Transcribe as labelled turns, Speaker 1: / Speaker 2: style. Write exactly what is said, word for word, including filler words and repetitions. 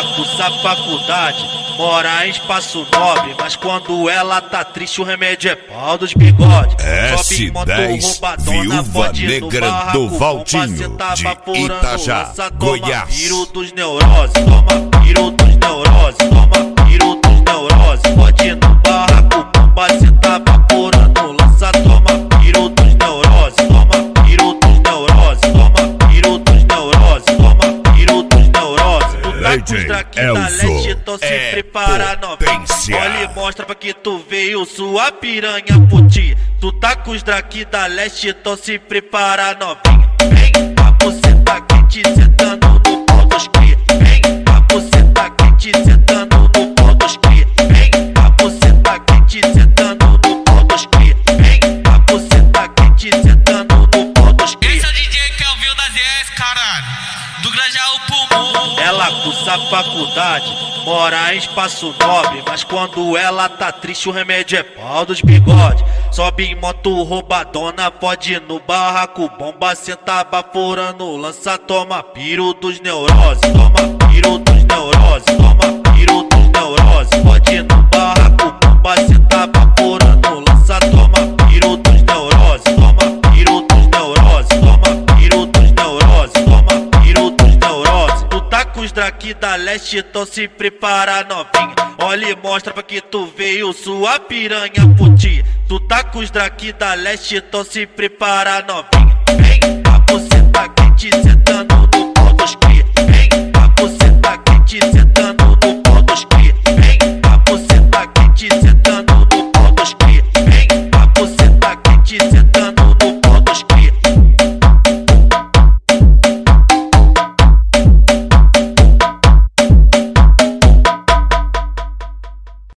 Speaker 1: Ela cursa a faculdade, mora em espaço nobre, mas quando ela tá triste o remédio é pau dos bigodes.
Speaker 2: S dez, Viúva Negra do Valtinho, de Itajá, Goiás.
Speaker 1: Toma piro dos neuroses, toma piro dos neuroses, toma piro dos neuroses. Pode no barraco, bomba, cê tá vaporando, lança, toma piro dos neuroses, toma piro dos neuroses, toma piro dos neuroses, toma piro dos neuroses. Tu tá com os daqui da leste, então se
Speaker 2: é
Speaker 1: prepara novinho. Olha e mostra pra que tu veio sua piranha puti. Tu tá com os daqui da leste, então se prepara novinho. Vem, a buceta quente, sentando no pau dos cria. Vem, a buceta quente, sentando no pau dos cria. Vem, a buceta quente, sentando no pau dos cria. Vem, a buceta quente, sentando no pau dos cria.
Speaker 3: Esse é o D J Kelvin da Z S, caralho, do Grajaú Pulmão.
Speaker 1: Ela cursa a faculdade, mora em espaço nobre, mas quando ela tá triste o remédio é pau dos bigodes. Sobe em moto roubadona, pode ir no barraco, bomba, cê tá vaporando, lança, toma piro dos neuroses, toma piro dos neuroses, toma piro dos neuroses. Pode ir no barraco, bomba, cê tá vaporando, lança, toma piro dos neuroses, toma piro dos neuroses, toma piro dos neuroses, toma piro dos neuroses. Tu tá com os daqui da leste, então se prepara novinha. Olha e mostra pra que tu veio sua piranha puti. Tu tá com os daqui da leste, então se prepara novinha. Vem, a buceta quente, sentando